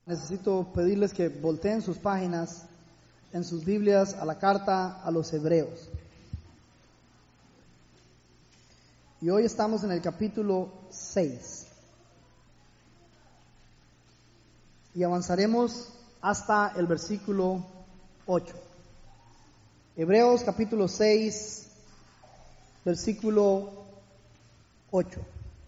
Necesito pedirles que volteen sus páginas en sus Biblias a la carta a los Hebreos. Y hoy estamos en el capítulo 6. Y avanzaremos hasta el versículo 8. Hebreos capítulo 6, versículo 8.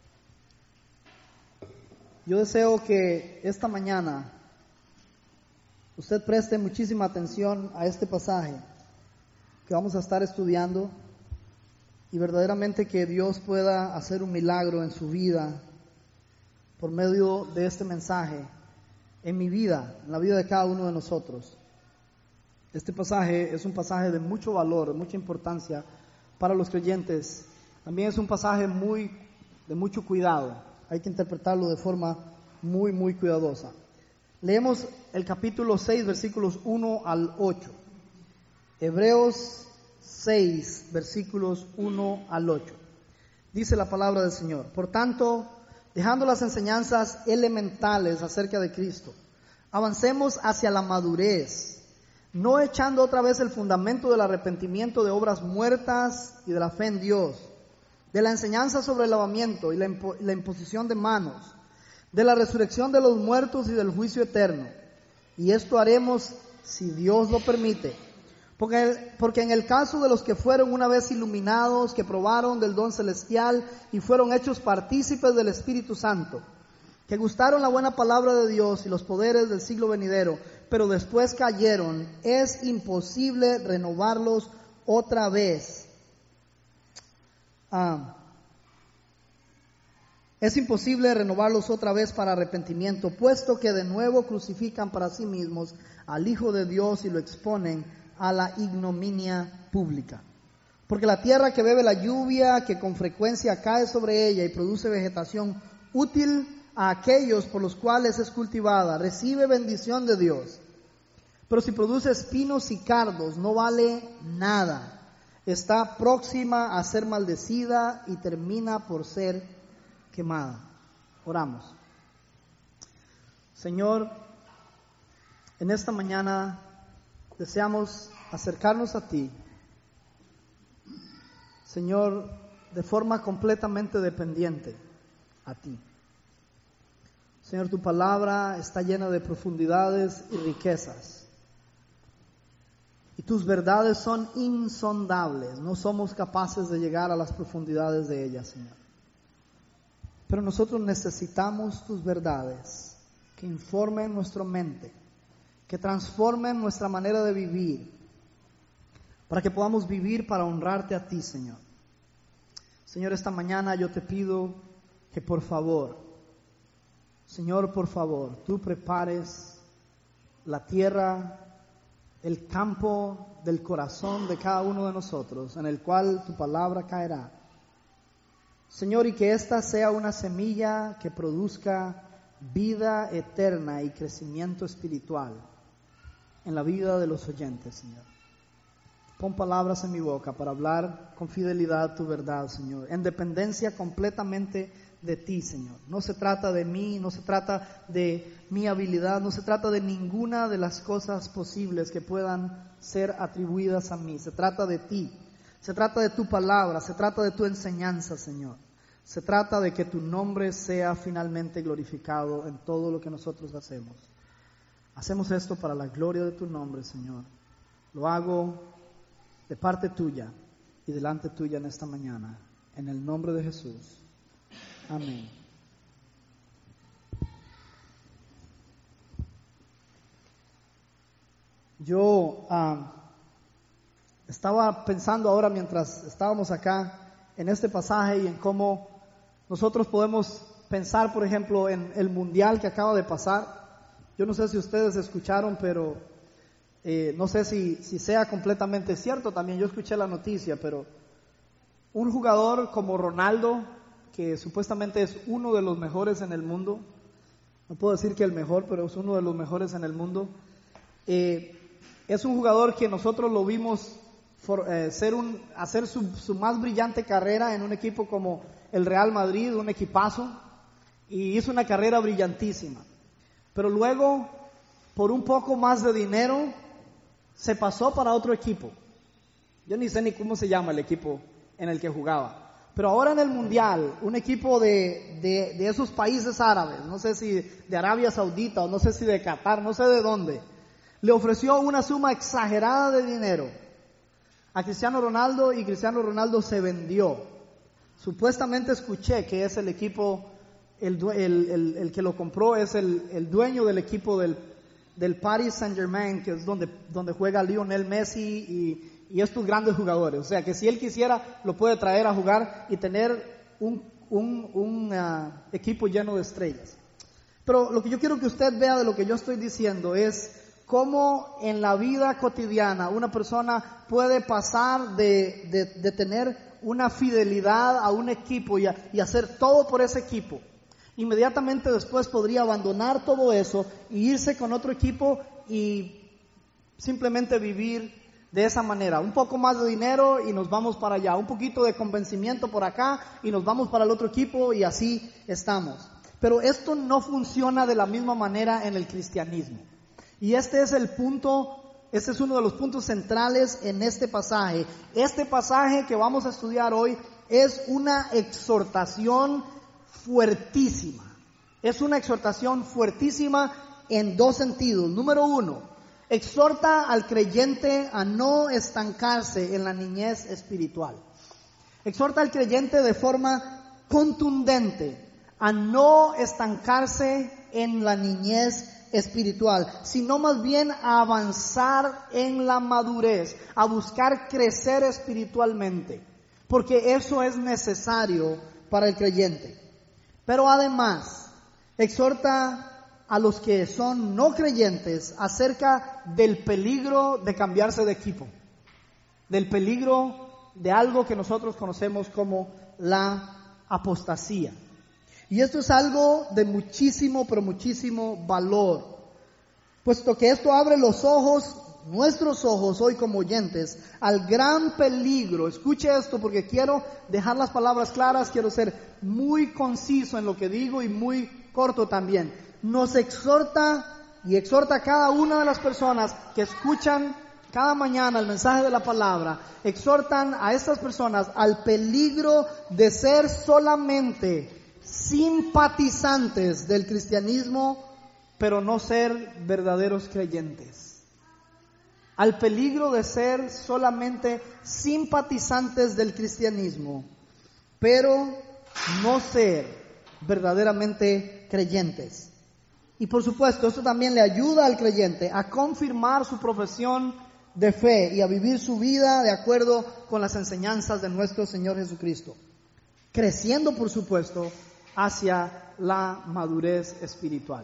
Yo deseo que esta mañana usted preste muchísima atención a este pasaje que vamos a estar estudiando y verdaderamente que Dios pueda hacer un milagro en su vida por medio de este mensaje, en mi vida, en la vida de cada uno de nosotros. Este pasaje es un pasaje de mucho valor, de mucha importancia para los creyentes. También es un pasaje de mucho cuidado. Hay que interpretarlo de forma muy cuidadosa. Leemos el capítulo 6, versículos 1 al 8. Hebreos 6, versículos 1 al 8. Dice la palabra del Señor: Por tanto, dejando las enseñanzas elementales acerca de Cristo, avancemos hacia la madurez, no echando otra vez el fundamento del arrepentimiento de obras muertas y de la fe en Dios, de la enseñanza sobre el lavamiento y la imposición de manos, de la resurrección de los muertos y del juicio eterno. Y esto haremos si Dios lo permite. Porque en el caso de los que fueron una vez iluminados, que probaron del don celestial y fueron hechos partícipes del Espíritu Santo, que gustaron la buena palabra de Dios y los poderes del siglo venidero, pero después cayeron, es imposible renovarlos otra vez. Es imposible renovarlos otra vez para arrepentimiento, puesto que de nuevo crucifican para sí mismos al Hijo de Dios y lo exponen a la ignominia pública. Porque la tierra que bebe la lluvia, que con frecuencia cae sobre ella y produce vegetación útil a aquellos por los cuales es cultivada, recibe bendición de Dios. Pero si produce espinos y cardos, no vale nada. Está próxima a ser maldecida y termina por ser quemada. Oramos. Señor, en esta mañana deseamos acercarnos a ti, Señor, de forma completamente dependiente a ti. Señor, tu palabra está llena de profundidades y riquezas. Y tus verdades son insondables. No somos capaces de llegar a las profundidades de ellas, Señor. Pero nosotros necesitamos tus verdades que informen nuestra mente, que transformen nuestra manera de vivir, para que podamos vivir para honrarte a ti, Señor. Señor, esta mañana yo te pido que por favor, Señor, por favor, tú prepares la tierra, el campo del corazón de cada uno de nosotros, en el cual tu palabra caerá. Señor, y que esta sea una semilla que produzca vida eterna y crecimiento espiritual en la vida de los oyentes, Señor. Pon palabras en mi boca para hablar con fidelidad tu verdad, Señor, en dependencia completamente de ti, Señor. No se trata de mí, no se trata de mi habilidad, no se trata de ninguna de las cosas posibles que puedan ser atribuidas a mí. Se trata de ti, se trata de tu palabra, se trata de tu enseñanza, Señor. Se trata de que tu nombre sea finalmente glorificado en todo lo que nosotros hacemos. Hacemos esto para la gloria de tu nombre, Señor. Lo hago de parte tuya y delante tuya en esta mañana, en el nombre de Jesús. Amén. Yo estaba pensando ahora mientras estábamos acá en este pasaje y en cómo nosotros podemos pensar, por ejemplo, en el mundial que acaba de pasar. Yo no sé si ustedes escucharon, pero no sé si sea completamente cierto también. Yo escuché la noticia, pero un jugador como Ronaldo, que supuestamente es uno de los mejores en el mundo, no puedo decir que el mejor, pero es uno de los mejores en el mundo, es un jugador que nosotros lo vimos hacer su más brillante carrera en un equipo como el Real Madrid, un equipazo, y hizo una carrera brillantísima. pero luego, por un poco más de dinero, se pasó para otro equipo. Yo ni sé ni cómo se llama el equipo en el que jugaba. Pero ahora en el Mundial, un equipo de esos países árabes, no sé si de Arabia Saudita o no sé si de Qatar, no sé de dónde, le ofreció una suma exagerada de dinero a Cristiano Ronaldo y Cristiano Ronaldo se vendió. Supuestamente escuché que es el equipo, el que lo compró es el dueño del equipo del Paris Saint-Germain, que es donde juega Lionel Messi y estos grandes jugadores. O sea que si él quisiera, lo puede traer a jugar y tener un equipo lleno de estrellas. Pero lo que yo quiero que usted vea de lo que yo estoy diciendo es cómo en la vida cotidiana una persona puede pasar de tener una fidelidad a un equipo y hacer todo por ese equipo. Inmediatamente después podría abandonar todo eso y irse con otro equipo y simplemente vivir de esa manera. Un poco más de dinero y nos vamos para allá. Un poquito de convencimiento por acá y nos vamos para el otro equipo y así estamos. Pero esto no funciona de la misma manera en el cristianismo. Y este es uno de los puntos centrales en este pasaje. Este pasaje que vamos a estudiar hoy es una exhortación fuertísima. Es una exhortación fuertísima en dos sentidos. Número uno, exhorta al creyente a no estancarse en la niñez espiritual. Exhorta al creyente de forma contundente a no estancarse en la niñez espiritual, sino más bien a avanzar en la madurez, a buscar crecer espiritualmente, porque eso es necesario para el creyente. Pero además, exhorta a los que son no creyentes acerca del peligro de cambiarse de equipo, del peligro de algo que nosotros conocemos como la apostasía. Y esto es algo de muchísimo, pero muchísimo valor, puesto que esto abre los ojos, nuestros ojos hoy como oyentes, al gran peligro. Escuche esto porque quiero dejar las palabras claras, quiero ser muy conciso en lo que digo y muy corto también. Nos exhorta y exhorta a cada una de las personas que escuchan cada mañana el mensaje de la palabra, exhortan a estas personas al peligro de ser solamente simpatizantes del cristianismo, pero no ser verdaderos creyentes. Al peligro de ser solamente simpatizantes del cristianismo, pero no ser verdaderamente creyentes. Y por supuesto, esto también le ayuda al creyente a confirmar su profesión de fe y a vivir su vida de acuerdo con las enseñanzas de nuestro Señor Jesucristo, creciendo, por supuesto, hacia la madurez espiritual.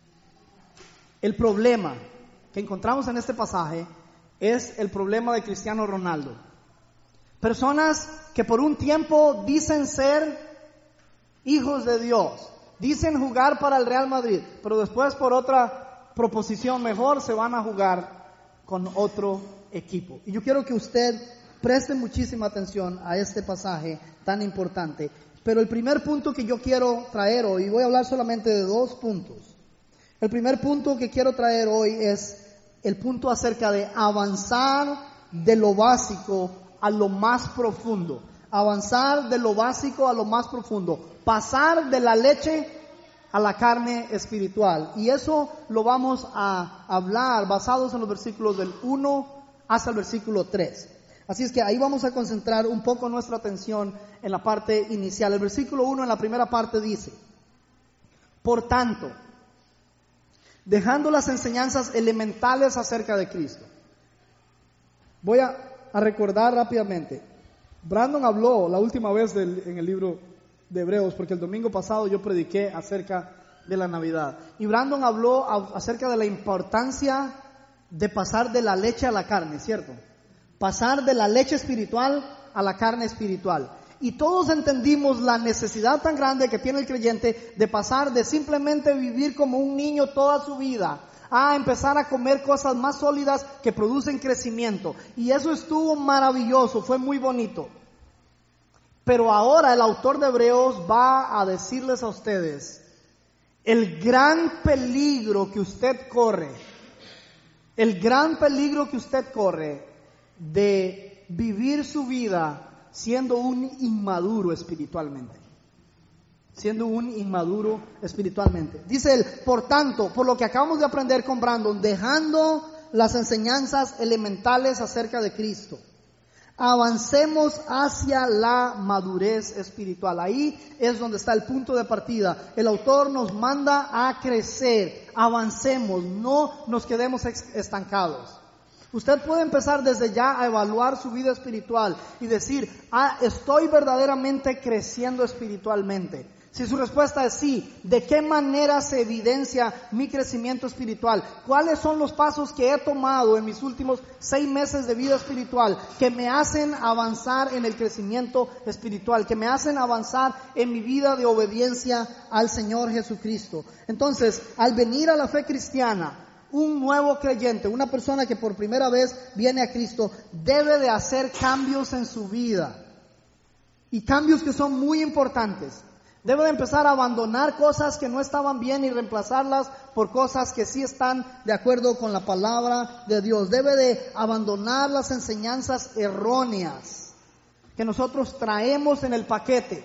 El problema que encontramos en este pasaje es el problema de Cristiano Ronaldo. Personas que por un tiempo dicen ser hijos de Dios, dicen jugar para el Real Madrid, pero después por otra proposición mejor se van a jugar con otro equipo. Y yo quiero que usted preste muchísima atención a este pasaje tan importante. Pero el primer punto que yo quiero traer hoy, y voy a hablar solamente de dos puntos. El primer punto que quiero traer hoy es el punto acerca de avanzar de lo básico a lo más profundo. Avanzar de lo básico a lo más profundo. Pasar de la leche a la carne espiritual. Y eso lo vamos a hablar basados en los versículos del 1 hasta el versículo 3. Así es que ahí vamos a concentrar un poco nuestra atención en la parte inicial. El versículo 1 en la primera parte dice: por tanto, dejando las enseñanzas elementales acerca de Cristo. Voy a recordar rápidamente. Brandon habló la última vez en el libro de Hebreos, porque el domingo pasado yo prediqué acerca de la Navidad. Y Brandon habló acerca de la importancia de pasar de la leche a la carne, ¿cierto? Pasar de la leche espiritual a la carne espiritual. Y todos entendimos la necesidad tan grande que tiene el creyente de pasar de simplemente vivir como un niño toda su vida a empezar a comer cosas más sólidas que producen crecimiento. Y eso estuvo maravilloso, fue muy bonito. Pero ahora el autor de Hebreos va a decirles a ustedes, el gran peligro que usted corre, de vivir su vida siendo un inmaduro espiritualmente. Dice él, por tanto, por lo que acabamos de aprender con Brandon, dejando las enseñanzas elementales acerca de Cristo, avancemos hacia la madurez espiritual. Ahí es donde está el punto de partida. El autor nos manda a crecer, avancemos, no nos quedemos estancados. Usted puede empezar desde ya a evaluar su vida espiritual y decir, estoy verdaderamente creciendo espiritualmente. Si su respuesta es sí, ¿de qué manera se evidencia mi crecimiento espiritual? ¿Cuáles son los pasos que he tomado en mis últimos 6 meses de vida espiritual que me hacen avanzar en el crecimiento espiritual, que me hacen avanzar en mi vida de obediencia al Señor Jesucristo? Entonces, al venir a la fe cristiana, un nuevo creyente, una persona que por primera vez viene a Cristo, debe de hacer cambios en su vida. Y cambios que son muy importantes. Debe de empezar a abandonar cosas que no estaban bien y reemplazarlas por cosas que sí están de acuerdo con la palabra de Dios. Debe de abandonar las enseñanzas erróneas que nosotros traemos en el paquete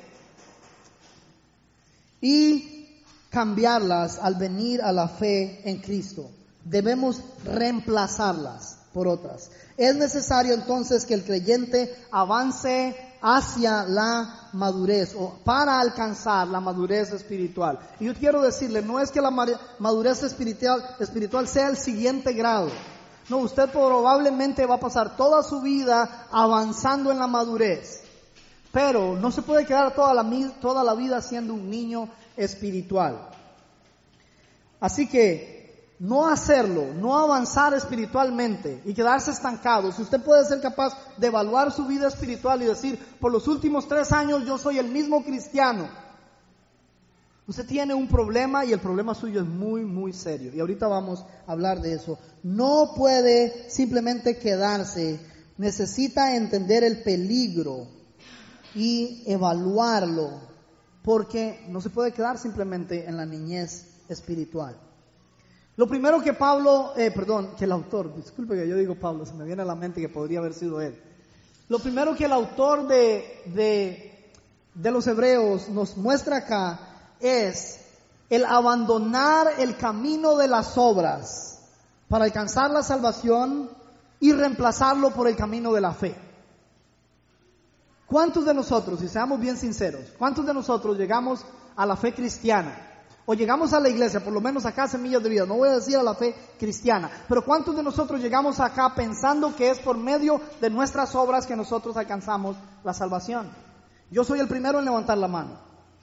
y cambiarlas al venir a la fe en Cristo. Debemos reemplazarlas por otras. Es necesario entonces que el creyente avance hacia la madurez o para alcanzar la madurez espiritual. Y yo quiero decirle, no es que la madurez espiritual sea el siguiente grado. No, usted probablemente va a pasar toda su vida avanzando en la madurez. Pero no se puede quedar toda la vida siendo un niño espiritual. Así que no hacerlo, no avanzar espiritualmente y quedarse estancado. Si usted puede ser capaz de evaluar su vida espiritual y decir, por los últimos 3 años yo soy el mismo cristiano, usted tiene un problema y el problema suyo es muy, muy serio. Y ahorita vamos a hablar de eso. No puede simplemente quedarse, necesita entender el peligro y evaluarlo, porque no se puede quedar simplemente en la niñez espiritual. Lo primero que que el autor, disculpe que yo digo Pablo, se me viene a la mente que podría haber sido él. Lo primero que el autor de los Hebreos nos muestra acá es el abandonar el camino de las obras para alcanzar la salvación y reemplazarlo por el camino de la fe. ¿Cuántos de nosotros, y seamos bien sinceros, cuántos de nosotros llegamos a la fe cristiana? O llegamos a la iglesia, por lo menos acá Semillas de Vida, no voy a decir a la fe cristiana, pero ¿cuántos de nosotros llegamos acá pensando que es por medio de nuestras obras que nosotros alcanzamos la salvación? Yo soy el primero en levantar la mano.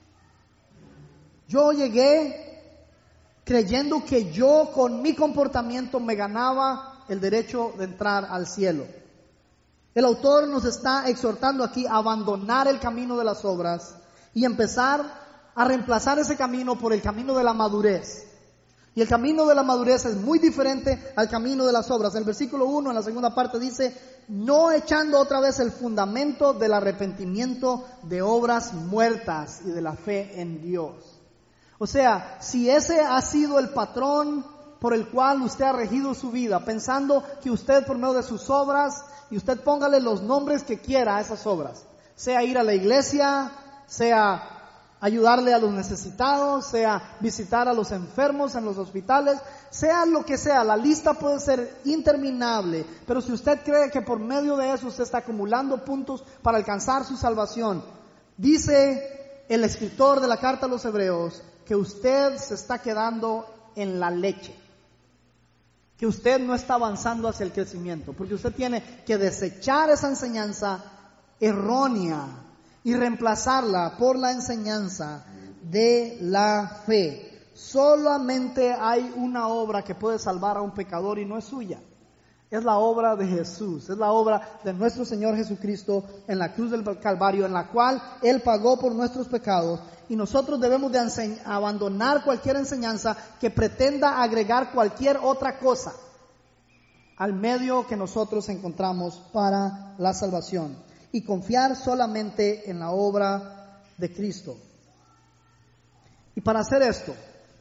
Yo llegué creyendo que yo con mi comportamiento me ganaba el derecho de entrar al cielo. El autor nos está exhortando aquí a abandonar el camino de las obras y empezar a reemplazar ese camino por el camino de la madurez. Y el camino de la madurez es muy diferente al camino de las obras. El versículo 1 en la segunda parte dice, no echando otra vez el fundamento del arrepentimiento de obras muertas y de la fe en Dios. O sea, si ese ha sido el patrón por el cual usted ha regido su vida, pensando que usted por medio de sus obras, y usted póngale los nombres que quiera a esas obras, sea ir a la iglesia, sea ayudarle a los necesitados, sea visitar a los enfermos en los hospitales, sea lo que sea, la lista puede ser interminable, pero si usted cree que por medio de eso usted está acumulando puntos para alcanzar su salvación, dice el escritor de la carta a los Hebreos que usted se está quedando en la leche, que usted no está avanzando hacia el crecimiento, porque usted tiene que desechar esa enseñanza errónea y reemplazarla por la enseñanza de la fe. Solamente hay una obra que puede salvar a un pecador y no es suya. Es la obra de Jesús, es la obra de nuestro Señor Jesucristo en la cruz del Calvario, en la cual Él pagó por nuestros pecados. Y nosotros debemos de abandonar cualquier enseñanza que pretenda agregar cualquier otra cosa al medio que nosotros encontramos para la salvación. Y confiar solamente en la obra de Cristo. Y para hacer esto,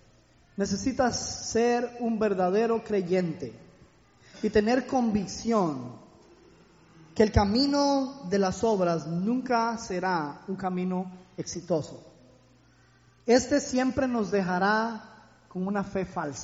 Necesitas ser un verdadero creyente y tener convicción que el camino de las obras nunca será un camino exitoso. Este siempre nos dejará con una fe falsa.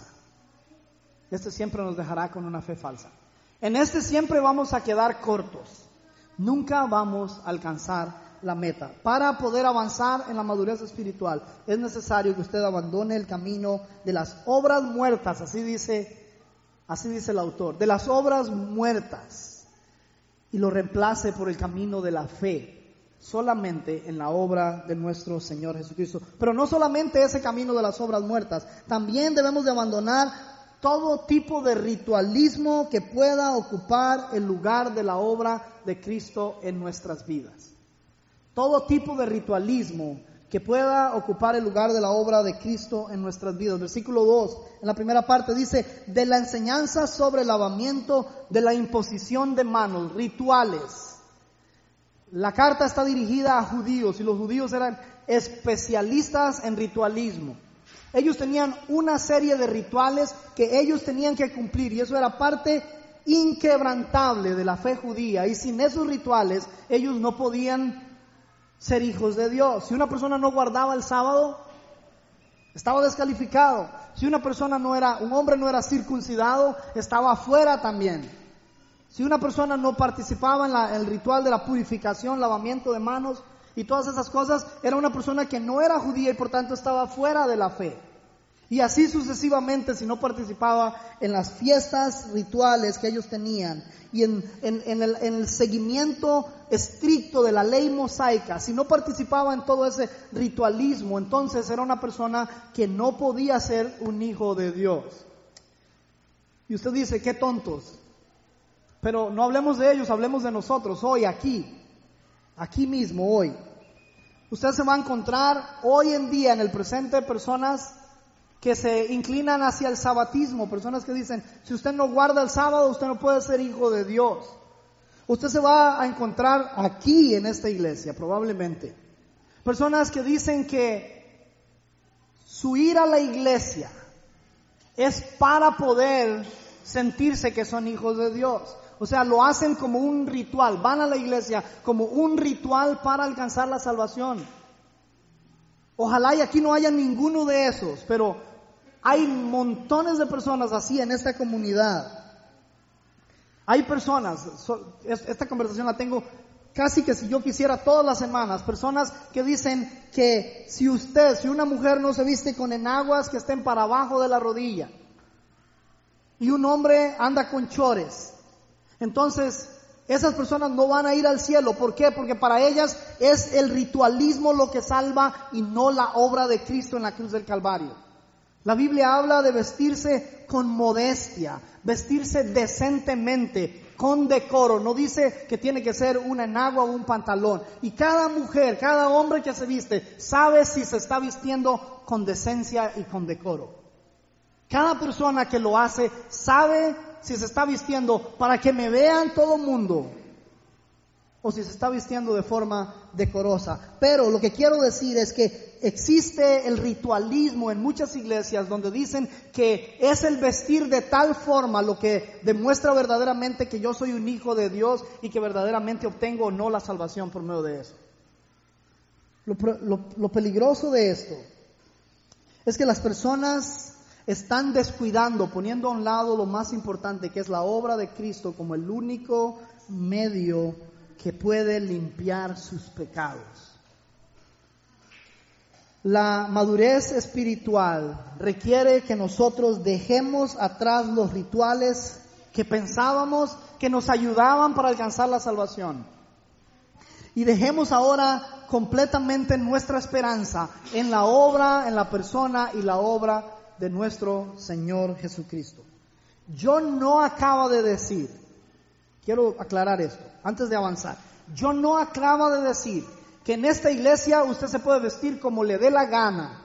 En este siempre vamos a quedar cortos. Nunca vamos a alcanzar la meta. Para poder avanzar en la madurez espiritual es necesario que usted abandone el camino de las obras muertas, así dice el autor, de las obras muertas, y lo reemplace por el camino de la fe, solamente en la obra de nuestro Señor Jesucristo. Pero no solamente ese camino de las obras muertas, también debemos de abandonar todo tipo de ritualismo que pueda ocupar el lugar de la obra de Cristo en nuestras vidas. Todo tipo de ritualismo que pueda ocupar el lugar de la obra de Cristo en nuestras vidas. Versículo 2, en la primera parte dice, de la enseñanza sobre el lavamiento, de la imposición de manos, rituales. La carta está dirigida a judíos y los judíos eran especialistas en ritualismo. Ellos tenían una serie de rituales que ellos tenían que cumplir y eso era parte inquebrantable de la fe judía, y sin esos rituales ellos no podían ser hijos de Dios. Si una persona no guardaba el sábado, estaba descalificado. Si una persona un hombre no era circuncidado, estaba afuera también. Si una persona no participaba en el ritual de la purificación, lavamiento de manos y todas esas cosas, era una persona que no era judía y por tanto estaba fuera de la fe. Y así sucesivamente, si no participaba en las fiestas rituales que ellos tenían y en el seguimiento estricto de la ley mosaica, si no participaba en todo ese ritualismo, entonces era una persona que no podía ser un hijo de Dios. Y usted dice, qué tontos. Pero no hablemos de ellos, hablemos de nosotros, hoy, aquí mismo, hoy. Usted se va a encontrar hoy en día, en el presente, personas que se inclinan hacia el sabatismo, personas que dicen, si usted no guarda el sábado, usted no puede ser hijo de Dios. Usted se va a encontrar aquí en esta iglesia, probablemente, personas que dicen que su ir a la iglesia es para poder sentirse que son hijos de Dios. O sea, lo hacen como un ritual, van a la iglesia como un ritual para alcanzar la salvación. Ojalá y aquí no haya ninguno de esos, pero hay montones de personas así en esta comunidad. Hay personas, esta conversación la tengo casi que si yo quisiera todas las semanas, personas que dicen que si una mujer no se viste con enaguas que estén para abajo de la rodilla y un hombre anda con chores, entonces esas personas no van a ir al cielo. ¿Por qué? Porque para ellas es el ritualismo lo que salva y no la obra de Cristo en la cruz del Calvario. La Biblia habla de vestirse con modestia, vestirse decentemente, con decoro. No dice que tiene que ser una enagua o un pantalón. Y cada mujer, cada hombre que se viste, sabe si se está vistiendo con decencia y con decoro. Cada persona que lo hace sabe si se está vistiendo para que me vean todo el mundo o si se está vistiendo de forma decorosa. Pero lo que quiero decir es que existe el ritualismo en muchas iglesias donde dicen que es el vestir de tal forma lo que demuestra verdaderamente que yo soy un hijo de Dios y que verdaderamente obtengo o no la salvación por medio de eso. Lo peligroso de esto es que las personas están descuidando, poniendo a un lado lo más importante, que es la obra de Cristo como el único medio que puede limpiar sus pecados. La madurez espiritual requiere que nosotros dejemos atrás los rituales que pensábamos que nos ayudaban para alcanzar la salvación y dejemos ahora completamente nuestra esperanza en la obra, en la persona y la obra de nuestro Señor Jesucristo. Yo no acabo de decir, quiero aclarar esto antes de avanzar, yo no acabo de decir que en esta iglesia usted se puede vestir como le dé la gana,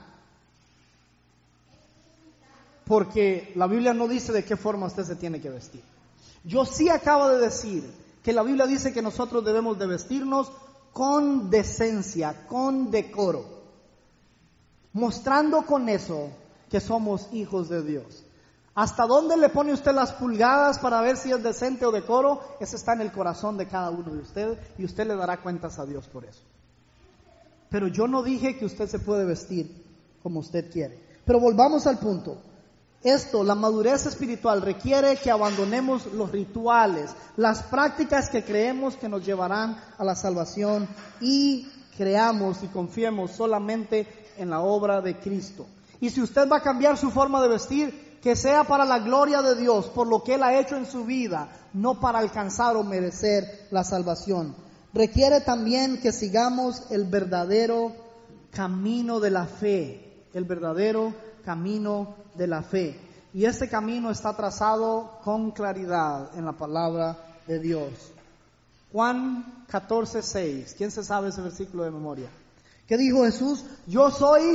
porque la Biblia no dice de qué forma usted se tiene que vestir. Yo sí acabo de decir que la Biblia dice que nosotros debemos de vestirnos con decencia, con decoro, mostrando con eso que somos hijos de Dios. ¿Hasta dónde le pone usted las pulgadas para ver si es decente o decoro? Eso está en el corazón de cada uno de ustedes y usted le dará cuentas a Dios por eso. Pero yo no dije que usted se puede vestir como usted quiere. Pero volvamos al punto. La madurez espiritual requiere que abandonemos los rituales, las prácticas que creemos que nos llevarán a la salvación y creamos y confiemos solamente en la obra de Cristo. Y si usted va a cambiar su forma de vestir, que sea para la gloria de Dios, por lo que Él ha hecho en su vida, no para alcanzar o merecer la salvación. Requiere también que sigamos el verdadero camino de la fe, el verdadero camino de la fe. Y este camino está trazado con claridad en la palabra de Dios. Juan 14:6. ¿Quién se sabe ese versículo de memoria? ¿Qué dijo Jesús? Yo soy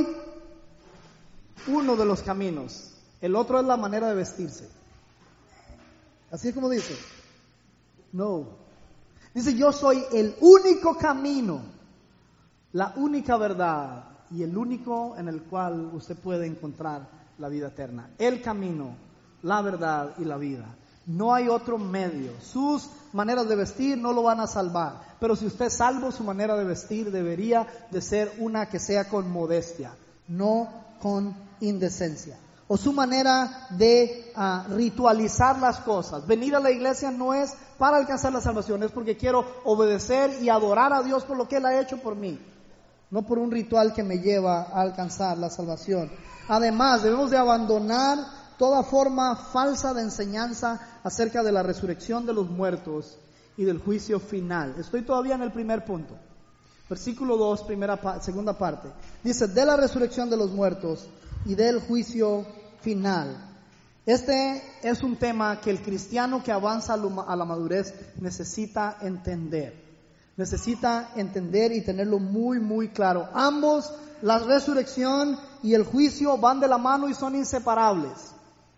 uno de los caminos. El otro es la manera de vestirse. Así es como dice. No. Dice, yo soy el único camino, la única verdad y el único en el cual usted puede encontrar la vida eterna. El camino, la verdad y la vida. No hay otro medio. Sus maneras de vestir no lo van a salvar. Pero si usted es salvo, su manera de vestir debería de ser una que sea con modestia, no con indecencia. O su manera de ritualizar las cosas. Venir a la iglesia no es para alcanzar la salvación, es porque quiero obedecer y adorar a Dios por lo que Él ha hecho por mí. No por un ritual que me lleva a alcanzar la salvación. Además, debemos de abandonar toda forma falsa de enseñanza acerca de la resurrección de los muertos y del juicio final. Estoy todavía en el primer punto. Versículo 2, segunda parte. Dice, de la resurrección de los muertos y del juicio final. Este es un tema que el cristiano que avanza a la madurez necesita entender. Necesita entender y tenerlo muy, muy claro. Ambos, la resurrección y el juicio, van de la mano y son inseparables.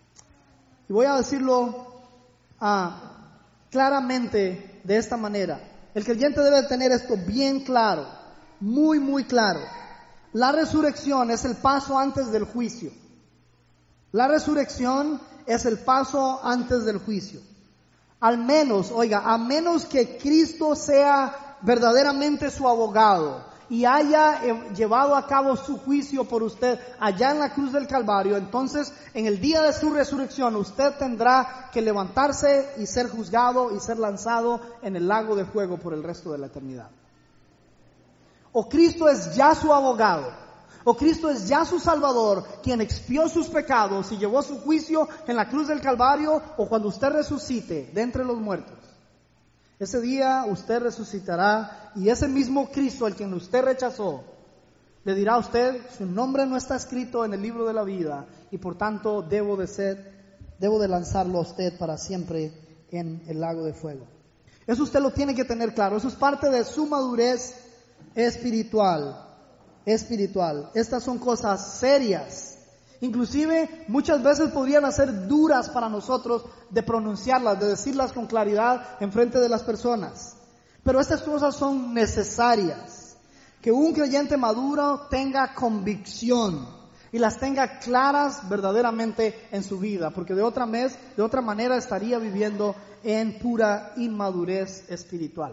Y voy a decirlo claramente de esta manera. El creyente debe tener esto bien claro, muy, muy claro. La resurrección es el paso antes del juicio. La resurrección es el paso antes del juicio. A menos que Cristo sea verdaderamente su abogado y haya llevado a cabo su juicio por usted allá en la cruz del Calvario, entonces en el día de su resurrección usted tendrá que levantarse y ser juzgado y ser lanzado en el lago de fuego por el resto de la eternidad. O Cristo es ya su abogado, o Cristo es ya su Salvador, quien expió sus pecados y llevó su juicio en la cruz del Calvario, o cuando usted resucite de entre los muertos. Ese día usted resucitará y ese mismo Cristo, al quien usted rechazó, le dirá a usted, su nombre no está escrito en el libro de la vida y por tanto debo de lanzarlo a usted para siempre en el lago de fuego. Eso usted lo tiene que tener claro, eso es parte de su madurez espiritual. Estas son cosas serias. Inclusive muchas veces podrían ser duras para nosotros de pronunciarlas, de decirlas con claridad en frente de las personas. Pero estas cosas son necesarias. Que un creyente maduro tenga convicción y las tenga claras verdaderamente en su vida, porque de otra manera estaría viviendo en pura inmadurez espiritual.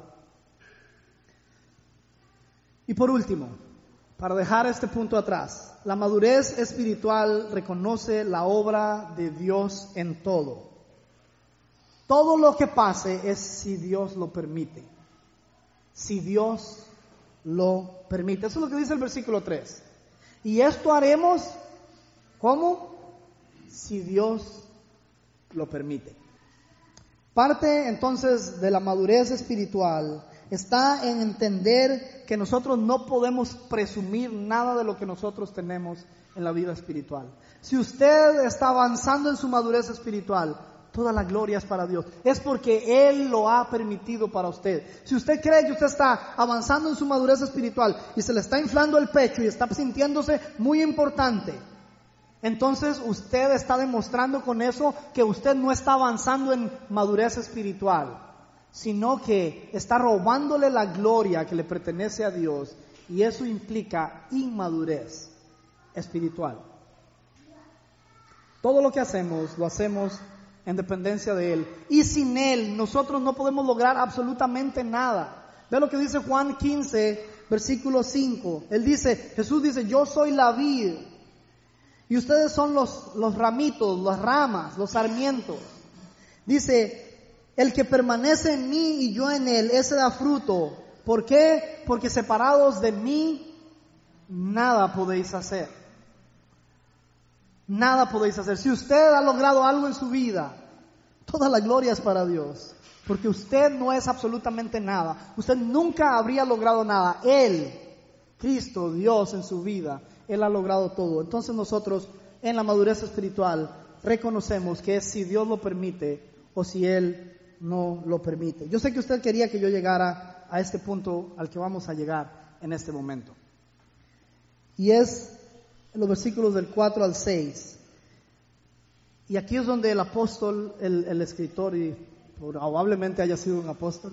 Y por último, para dejar este punto atrás, la madurez espiritual reconoce la obra de Dios en todo. Todo lo que pase es si Dios lo permite. Si Dios lo permite. Eso es lo que dice el versículo 3. Y esto haremos, ¿cómo? Si Dios lo permite. Parte entonces de la madurez espiritual está en entender que nosotros no podemos presumir nada de lo que nosotros tenemos en la vida espiritual. Si usted está avanzando en su madurez espiritual, toda la gloria es para Dios. Es porque Él lo ha permitido para usted. Si usted cree que usted está avanzando en su madurez espiritual y se le está inflando el pecho y está sintiéndose muy importante, entonces usted está demostrando con eso que usted no está avanzando en madurez espiritual, sino que está robándole la gloria que le pertenece a Dios, y eso implica inmadurez espiritual. Todo lo que hacemos, lo hacemos en dependencia de Él. Y sin Él, nosotros no podemos lograr absolutamente nada. Ve lo que dice Juan 15, versículo 5. Jesús dice, yo soy la vid. Y ustedes son los ramitos, las ramas, los sarmientos. Dice, el que permanece en mí y yo en él, ese da fruto. ¿Por qué? Porque separados de mí, nada podéis hacer. Nada podéis hacer. Si usted ha logrado algo en su vida, toda la gloria es para Dios. Porque usted no es absolutamente nada. Usted nunca habría logrado nada. Él, Cristo, Dios en su vida, Él ha logrado todo. Entonces nosotros en la madurez espiritual reconocemos que es si Dios lo permite o si Él no lo permite. Yo sé que usted quería que yo llegara a este punto al que vamos a llegar en este momento. Y es en los versículos del 4 al 6. Y aquí es donde el apóstol, el escritor, y probablemente haya sido un apóstol,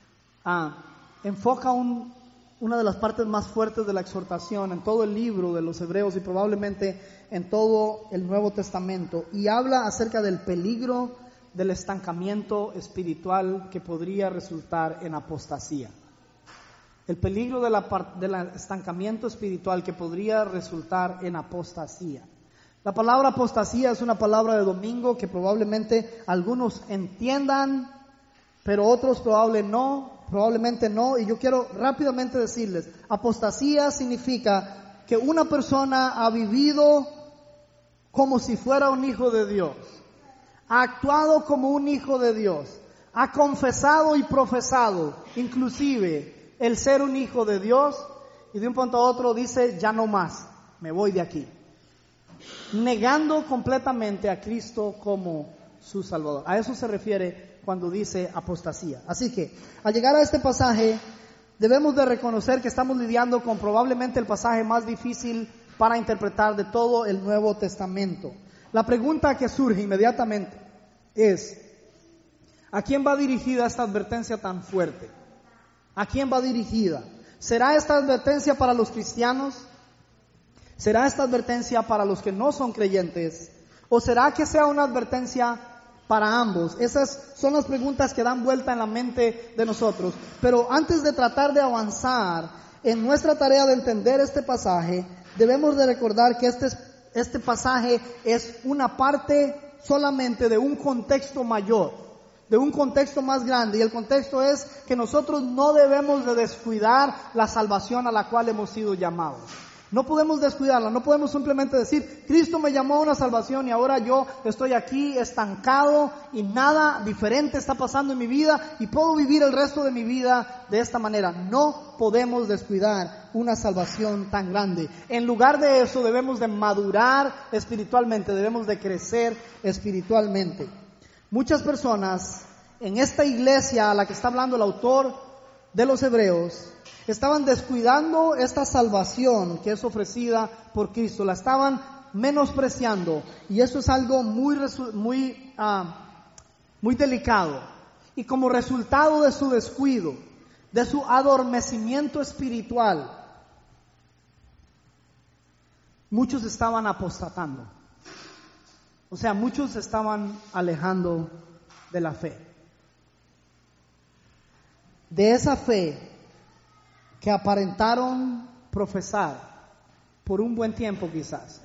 enfoca una de las partes más fuertes de la exhortación en todo el libro de los Hebreos y probablemente en todo el Nuevo Testamento, y habla acerca del peligro del estancamiento espiritual que podría resultar en apostasía. El peligro del estancamiento espiritual que podría resultar en apostasía. La palabra apostasía es una palabra de domingo que probablemente algunos entiendan, pero otros probablemente no. Y yo quiero rápidamente decirles, apostasía significa que una persona ha vivido como si fuera un hijo de Dios, ha actuado como un hijo de Dios, ha confesado y profesado inclusive el ser un hijo de Dios, y de un punto a otro dice, ya no más, me voy de aquí, negando completamente a Cristo como su Salvador. A eso se refiere cuando dice apostasía. Así que, al llegar a este pasaje, debemos de reconocer que estamos lidiando con probablemente el pasaje más difícil para interpretar de todo el Nuevo Testamento. La pregunta que surge inmediatamente es, ¿a quién va dirigida esta advertencia tan fuerte? ¿A quién va dirigida? ¿Será esta advertencia para los cristianos? ¿Será esta advertencia para los que no son creyentes? ¿O será que sea una advertencia para ambos? Esas son las preguntas que dan vuelta en la mente de nosotros. Pero antes de tratar de avanzar en nuestra tarea de entender este pasaje, debemos de recordar que este pasaje es una parte solamente de un contexto mayor, de un contexto más grande, y el contexto es que nosotros no debemos de descuidar la salvación a la cual hemos sido llamados. No podemos descuidarla, no podemos simplemente decir, Cristo me llamó a una salvación y ahora yo estoy aquí estancado y nada diferente está pasando en mi vida y puedo vivir el resto de mi vida de esta manera. No podemos descuidar una salvación tan grande. En lugar de eso debemos de madurar espiritualmente, debemos de crecer espiritualmente. Muchas personas en esta iglesia a la que está hablando el autor de los Hebreos estaban descuidando esta salvación que es ofrecida por Cristo, la estaban menospreciando, y eso es algo muy delicado. Y como resultado de su descuido, de su adormecimiento espiritual, muchos estaban apostatando. O sea, muchos se estaban alejando de la fe. De esa fe que aparentaron profesar por un buen tiempo quizás.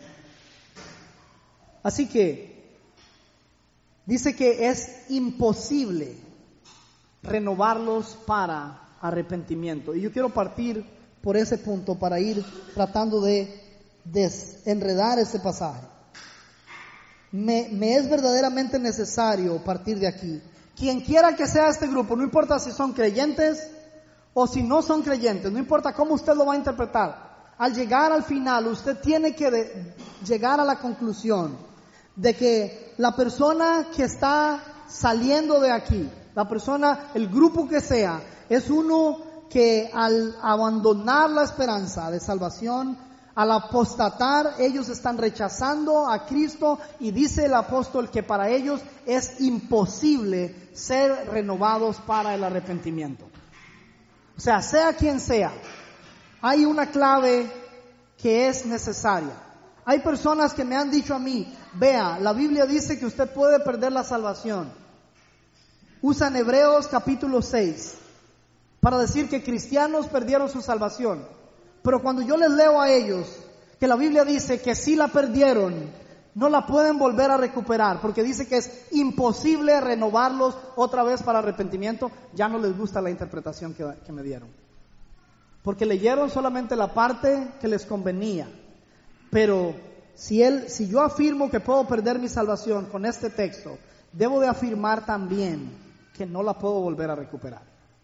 Así que dice que es imposible renovarlos para arrepentimiento. Y yo quiero partir por ese punto para ir tratando de desenredar este pasaje. Me es verdaderamente necesario partir de aquí. Quien quiera que sea este grupo, no importa si son creyentes o si no son creyentes, no importa cómo usted lo va a interpretar, al llegar al final usted tiene que llegar a la conclusión de que la persona que está saliendo de aquí, la persona, el grupo que sea, es uno que al abandonar la esperanza de salvación, al apostatar, ellos están rechazando a Cristo, y dice el apóstol que para ellos es imposible ser renovados para el arrepentimiento. O sea quien sea, hay una clave que es necesaria. Hay personas que me han dicho a mí, vea, la Biblia dice que usted puede perder la salvación. Usan Hebreos capítulo 6 para decir que cristianos perdieron su salvación. Pero cuando yo les leo a ellos que la Biblia dice que si la perdieron, no la pueden volver a recuperar, porque dice que es imposible renovarlos otra vez para arrepentimiento, ya no les gusta la interpretación que me dieron. Porque leyeron solamente la parte que les convenía. Pero si yo afirmo que puedo perder mi salvación con este texto, debo de afirmar también que no la puedo volver a recuperar.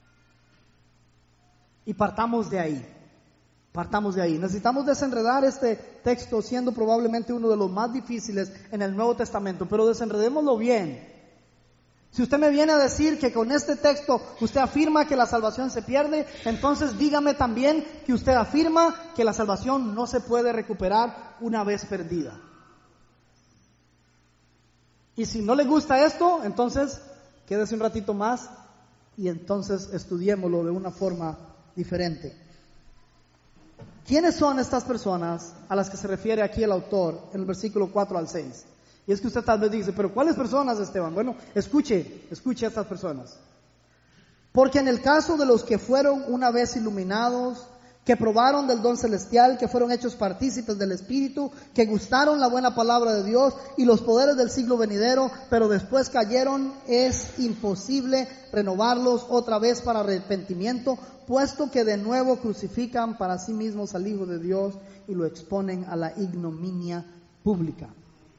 Y partamos de ahí. Necesitamos desenredar este texto, siendo probablemente uno de los más difíciles en el Nuevo Testamento, pero desenredémoslo bien. Si usted me viene a decir que con este texto usted afirma que la salvación se pierde, entonces dígame también que usted afirma que la salvación no se puede recuperar una vez perdida. Y si no le gusta esto, entonces quédese un ratito más y entonces estudiémoslo de una forma diferente. ¿Quiénes son estas personas a las que se refiere aquí el autor en el versículo 4 al 6? Y es que usted tal vez dice, pero ¿cuáles personas, Esteban? Bueno, escuche a estas personas. Porque en el caso de los que fueron una vez iluminados, que probaron del don celestial, que fueron hechos partícipes del Espíritu, que gustaron la buena palabra de Dios y los poderes del siglo venidero, pero después cayeron, es imposible renovarlos otra vez para arrepentimiento, puesto que de nuevo crucifican para sí mismos al Hijo de Dios y lo exponen a la ignominia pública.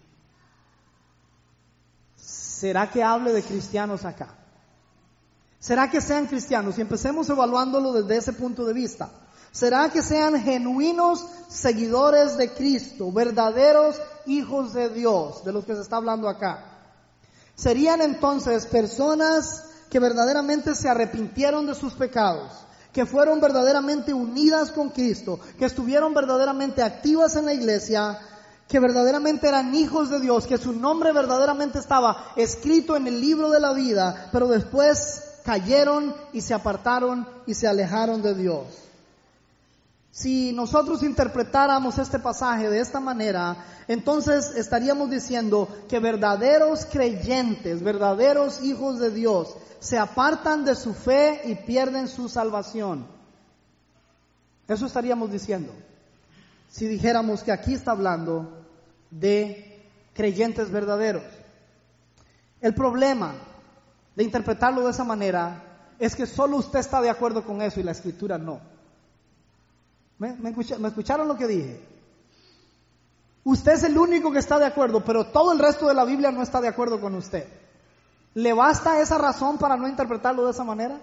¿Será que hable de cristianos acá? ¿Será que sean cristianos? Y empecemos evaluándolo desde ese punto de vista. ¿Será que sean genuinos seguidores de Cristo, verdaderos hijos de Dios, de los que se está hablando acá? ¿Serían entonces personas que verdaderamente se arrepintieron de sus pecados, que fueron verdaderamente unidas con Cristo, que estuvieron verdaderamente activas en la iglesia, que verdaderamente eran hijos de Dios, que su nombre verdaderamente estaba escrito en el libro de la vida, pero después cayeron y se apartaron y se alejaron de Dios? Si nosotros interpretáramos este pasaje de esta manera, entonces estaríamos diciendo que verdaderos creyentes, verdaderos hijos de Dios, se apartan de su fe y pierden su salvación. Eso estaríamos diciendo, si dijéramos que aquí está hablando de creyentes verdaderos. El problema de interpretarlo de esa manera es que solo usted está de acuerdo con eso y la Escritura no. ¿Me escucharon lo que dije? Usted es el único que está de acuerdo, pero todo el resto de la Biblia no está de acuerdo con usted. ¿Le basta esa razón para no interpretarlo de esa manera?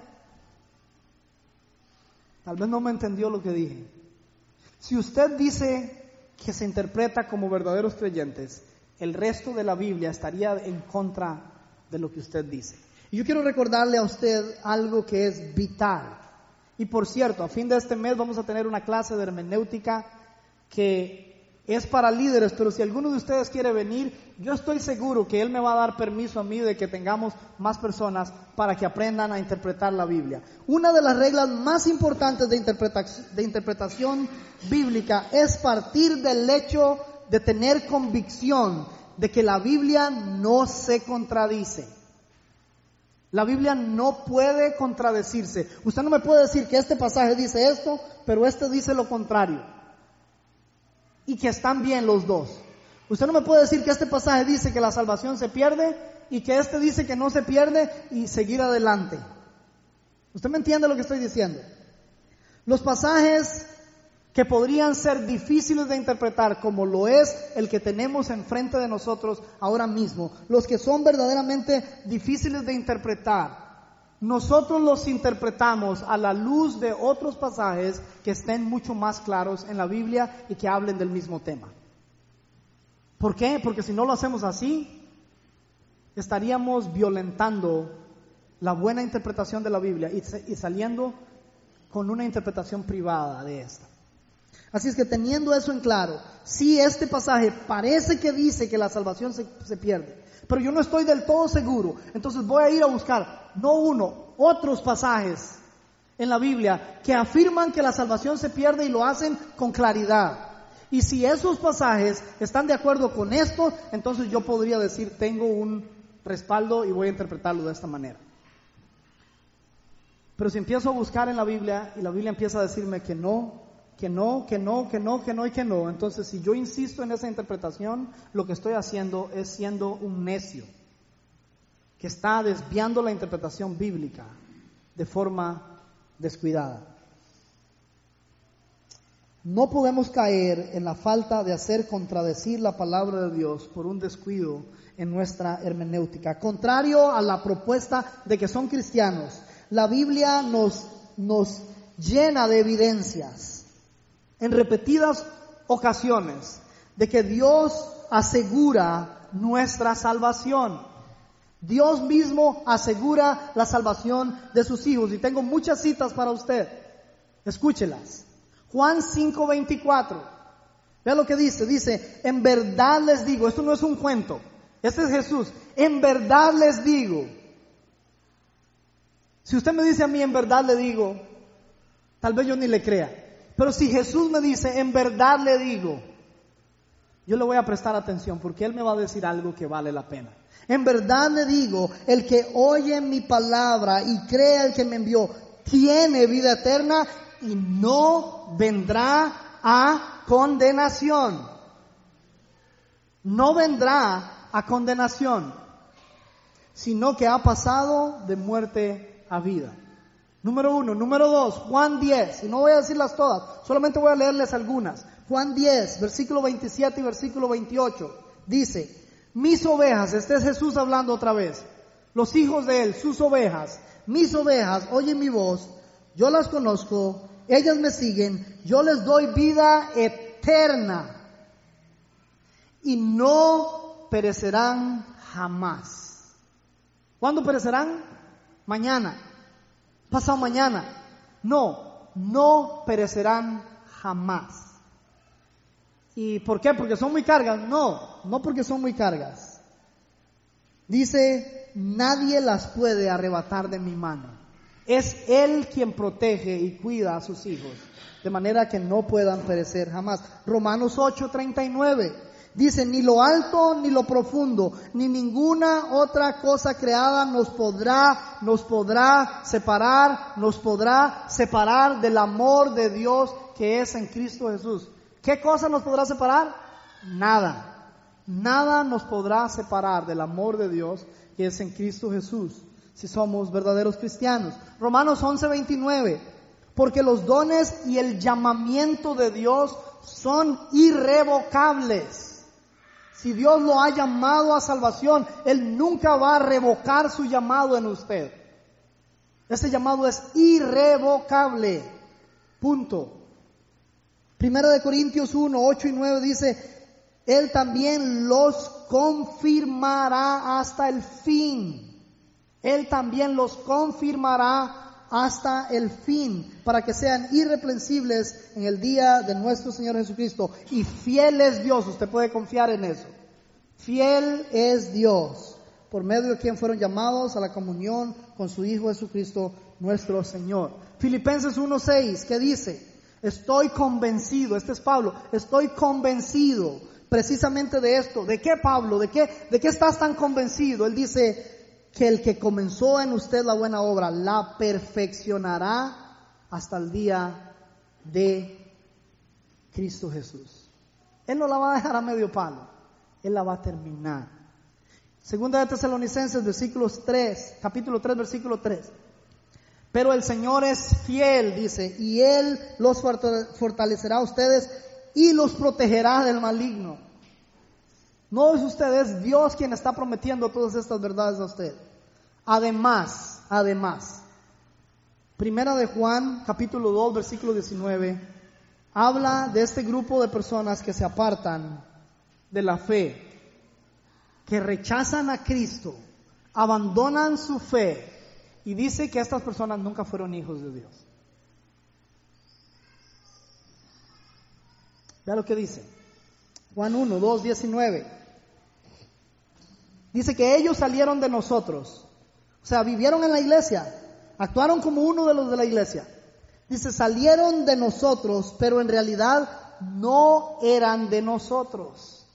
Tal vez no me entendió lo que dije. Si usted dice que se interpreta como verdaderos creyentes, el resto de la Biblia estaría en contra de lo que usted dice. Y yo quiero recordarle a usted algo que es vital. Y por cierto, a fin de este mes vamos a tener una clase de hermenéutica que es para líderes, pero si alguno de ustedes quiere venir, yo estoy seguro que él me va a dar permiso a mí de que tengamos más personas para que aprendan a interpretar la Biblia. Una de las reglas más importantes de interpretación bíblica es partir del hecho de tener convicción de que la Biblia no se contradice. La Biblia no puede contradecirse. Usted no me puede decir que este pasaje dice esto, pero este dice lo contrario. Y que están bien los dos. Usted no me puede decir que este pasaje dice que la salvación se pierde y que este dice que no se pierde y seguir adelante. ¿Usted me entiende lo que estoy diciendo? Los pasajes que podrían ser difíciles de interpretar, como lo es el que tenemos enfrente de nosotros ahora mismo, los que son verdaderamente difíciles de interpretar, nosotros los interpretamos a la luz de otros pasajes que estén mucho más claros en la Biblia y que hablen del mismo tema. ¿Por qué? Porque si no lo hacemos así, estaríamos violentando la buena interpretación de la Biblia y saliendo con una interpretación privada de esta. Así es que teniendo eso en claro, si este pasaje parece que dice que la salvación se pierde, pero yo no estoy del todo seguro, entonces voy a ir a buscar, otros pasajes en la Biblia que afirman que la salvación se pierde y lo hacen con claridad. Y si esos pasajes están de acuerdo con esto, entonces yo podría decir, tengo un respaldo y voy a interpretarlo de esta manera. Pero si empiezo a buscar en la Biblia y la Biblia empieza a decirme que no, entonces si yo insisto en esa interpretación, lo que estoy haciendo es siendo un necio que está desviando la interpretación bíblica de forma descuidada. No podemos caer en la falta de hacer contradecir la palabra de Dios por un descuido en nuestra hermenéutica. Contrario a la propuesta de que son cristianos, la Biblia nos llena de evidencias en repetidas ocasiones de que Dios asegura nuestra salvación. Dios mismo asegura la salvación de sus hijos. Y tengo muchas citas para usted. Escúchelas. Juan 5:24. Vea lo que dice. Dice, en verdad les digo, esto no es un cuento. Este es Jesús. En verdad les digo. Si usted me dice a mí, en verdad le digo, tal vez yo ni le crea. Pero si Jesús me dice, en verdad le digo, yo le voy a prestar atención porque Él me va a decir algo que vale la pena. En verdad le digo, el que oye mi palabra y cree al que me envió, tiene vida eterna y no vendrá a condenación. No vendrá a condenación, sino que ha pasado de muerte a vida. Número 1. Número 2, Juan 10, y no voy a decirlas todas, solamente voy a leerles algunas. Juan 10, versículo 27 y versículo 28, dice, mis ovejas, este es Jesús hablando otra vez, los hijos de Él, sus ovejas, mis ovejas oyen mi voz, yo las conozco, ellas me siguen, yo les doy vida eterna y no perecerán jamás. ¿Cuándo perecerán? Mañana, pasado mañana. No perecerán jamás. ¿Y por qué? ¿Porque son muy cargas? No porque son muy cargas. Dice, nadie las puede arrebatar de mi mano. Es Él quien protege y cuida a sus hijos, de manera que no puedan perecer jamás. Romanos 8:39 dice, ni lo alto ni lo profundo, ni ninguna otra cosa creada nos podrá separar del amor de Dios que es en Cristo Jesús. ¿Qué cosa nos podrá separar? Nada nos podrá separar del amor de Dios que es en Cristo Jesús, si somos verdaderos cristianos. Romanos 11:29, porque los dones y el llamamiento de Dios son irrevocables. Si Dios lo ha llamado a salvación, Él nunca va a revocar su llamado en usted. Ese llamado es irrevocable. Punto. Primera de Corintios 1:8 y 9 dice, Él también los confirmará hasta el fin. Él también los confirmará hasta el fin, para que sean irreprensibles en el día de nuestro Señor Jesucristo. Y fiel es Dios, usted puede confiar en eso. Fiel es Dios, por medio de quien fueron llamados a la comunión con su Hijo Jesucristo, nuestro Señor. Filipenses 1:6, ¿qué dice? Estoy convencido, este es Pablo, estoy convencido precisamente de esto. ¿De qué, Pablo? ¿De qué estás tan convencido? Él dice que el que comenzó en usted la buena obra, la perfeccionará hasta el día de Cristo Jesús. Él no la va a dejar a medio palo, Él la va a terminar. Segunda de Tesalonicenses, capítulo 3, versículo 3. Pero el Señor es fiel, dice, y Él los fortalecerá a ustedes y los protegerá del maligno. No es usted, es Dios quien está prometiendo todas estas verdades a usted. Además, Primera de Juan, capítulo 2, versículo 19, habla de este grupo de personas que se apartan de la fe, que rechazan a Cristo, abandonan su fe, y dice que estas personas nunca fueron hijos de Dios. Vea lo que dice. Juan 1, 2, 19. Dice que ellos salieron de nosotros. O sea, vivieron en la iglesia. Actuaron como uno de los de la iglesia. Dice, salieron de nosotros, pero en realidad no eran de nosotros.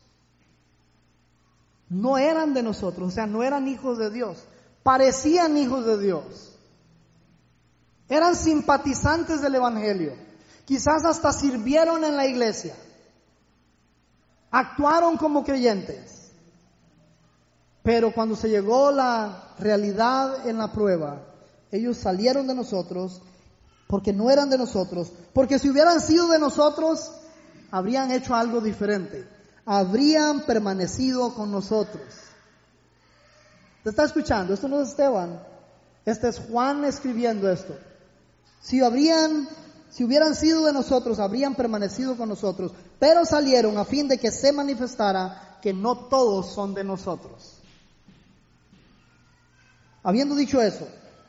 No eran de nosotros, o sea, no eran hijos de Dios. Parecían hijos de Dios. Eran simpatizantes del Evangelio. Quizás hasta sirvieron en la iglesia. Actuaron como creyentes. Pero cuando se llegó la realidad en la prueba, ellos salieron de nosotros porque no eran de nosotros. Porque si hubieran sido de nosotros, habrían hecho algo diferente. Habrían permanecido con nosotros. ¿Te está escuchando? Esto no es Esteban. Este es Juan escribiendo esto. Si hubieran sido de nosotros, habrían permanecido con nosotros. Pero salieron a fin de que se manifestara que no todos son de nosotros. Habiendo dicho eso,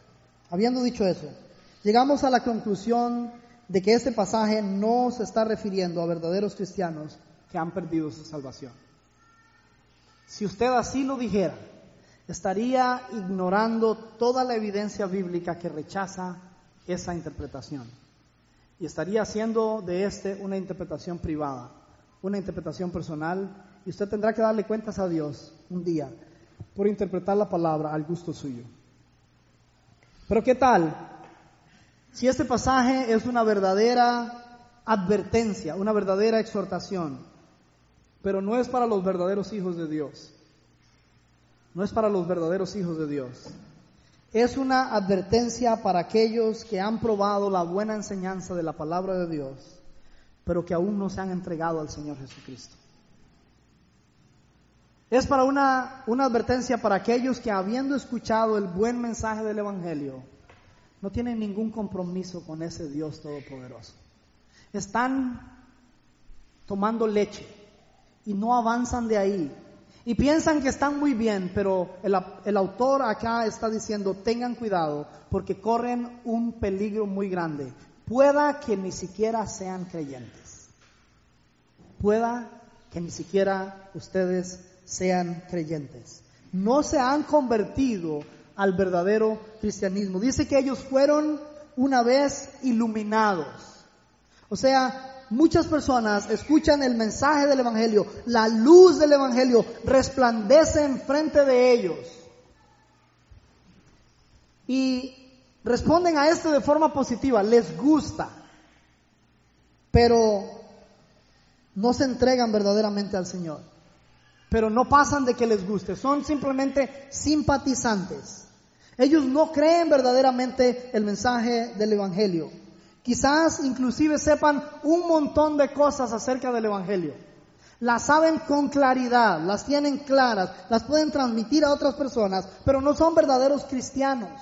llegamos a la conclusión de que este pasaje no se está refiriendo a verdaderos cristianos que han perdido su salvación. Si usted así lo dijera, estaría ignorando toda la evidencia bíblica que rechaza esa interpretación. Y estaría haciendo de una interpretación privada, una interpretación personal, y usted tendrá que darle cuentas a Dios un día por interpretar la palabra al gusto suyo. Pero ¿qué tal si este pasaje es una verdadera advertencia, una verdadera exhortación, pero no es para los verdaderos hijos de Dios? No es para los verdaderos hijos de Dios. Es una advertencia para aquellos que han probado la buena enseñanza de la palabra de Dios, pero que aún no se han entregado al Señor Jesucristo. Es para una advertencia para aquellos que, habiendo escuchado el buen mensaje del Evangelio, no tienen ningún compromiso con ese Dios todopoderoso. Están tomando leche y no avanzan de ahí. Y piensan que están muy bien, pero el autor acá está diciendo, tengan cuidado, porque corren un peligro muy grande. Pueda que ni siquiera sean creyentes. Pueda que ni siquiera ustedes sean creyentes. No se han convertido al verdadero cristianismo. Dice que ellos fueron una vez iluminados. O sea, muchas personas escuchan el mensaje del Evangelio, la luz del Evangelio resplandece enfrente de ellos y responden a esto de forma positiva, les gusta, pero no se entregan verdaderamente al Señor. Pero no pasan de que les guste, son simplemente simpatizantes. Ellos no creen verdaderamente el mensaje del Evangelio. Quizás inclusive sepan un montón de cosas acerca del Evangelio. Las saben con claridad, las tienen claras, las pueden transmitir a otras personas, pero no son verdaderos cristianos.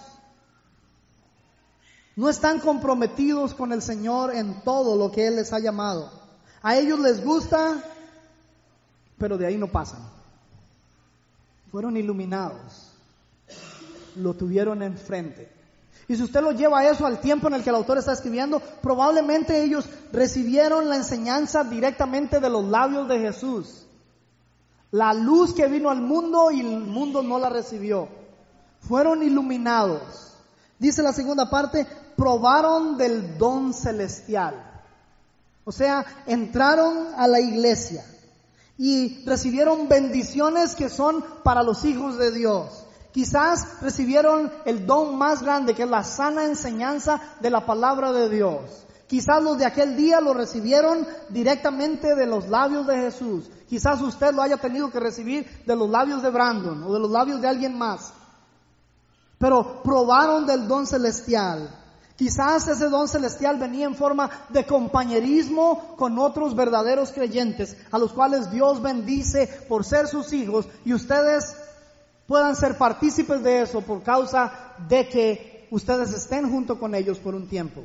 No están comprometidos con el Señor en todo lo que Él les ha llamado. A ellos les gusta, pero de ahí no pasan. Fueron iluminados, lo tuvieron enfrente. Y si usted lo lleva a eso al tiempo en el que el autor está escribiendo, probablemente ellos recibieron la enseñanza directamente de los labios de Jesús. La luz que vino al mundo y el mundo no la recibió. Fueron iluminados. Dice la segunda parte, probaron del don celestial. O sea, entraron a la iglesia y recibieron bendiciones que son para los hijos de Dios. Quizás recibieron el don más grande, que es la sana enseñanza de la palabra de Dios. Quizás los de aquel día lo recibieron directamente de los labios de Jesús. Quizás usted lo haya tenido que recibir de los labios de Brandon o de los labios de alguien más. Pero probaron del don celestial. Quizás ese don celestial venía en forma de compañerismo con otros verdaderos creyentes, a los cuales Dios bendice por ser sus hijos, y ustedes puedan ser partícipes de eso por causa de que ustedes estén junto con ellos por un tiempo.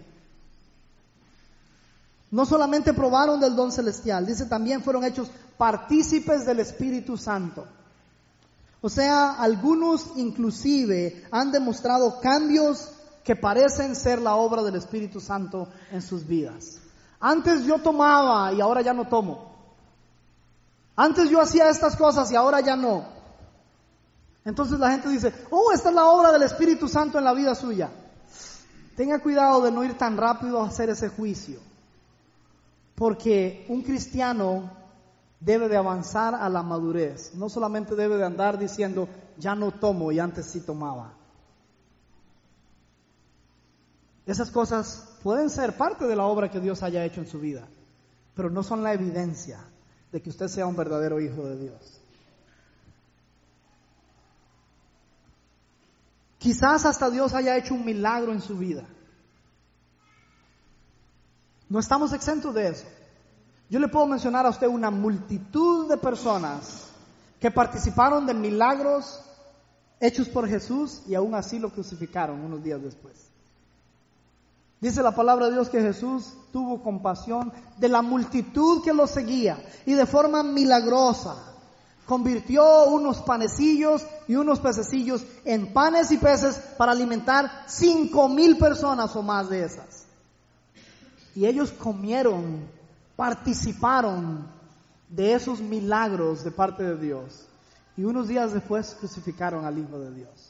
No solamente probaron del don celestial, dice también fueron hechos partícipes del Espíritu Santo. O sea, algunos inclusive han demostrado cambios que parecen ser la obra del Espíritu Santo en sus vidas. Antes yo tomaba y ahora ya no tomo. Antes yo hacía estas cosas y ahora ya no. Entonces la gente dice, esta es la obra del Espíritu Santo en la vida suya. Tenga cuidado de no ir tan rápido a hacer ese juicio. Porque un cristiano debe de avanzar a la madurez. No solamente debe de andar diciendo, ya no tomo y antes sí tomaba. Esas cosas pueden ser parte de la obra que Dios haya hecho en su vida, pero no son la evidencia de que usted sea un verdadero hijo de Dios. Quizás hasta Dios haya hecho un milagro en su vida. No estamos exentos de eso. Yo le puedo mencionar a usted una multitud de personas que participaron de milagros hechos por Jesús y aún así lo crucificaron unos días después. Dice la palabra de Dios que Jesús tuvo compasión de la multitud que lo seguía y de forma milagrosa convirtió unos panecillos y unos pececillos en panes y peces para alimentar 5,000 personas o más de esas. Y ellos comieron, participaron de esos milagros de parte de Dios. Y unos días después crucificaron al Hijo de Dios.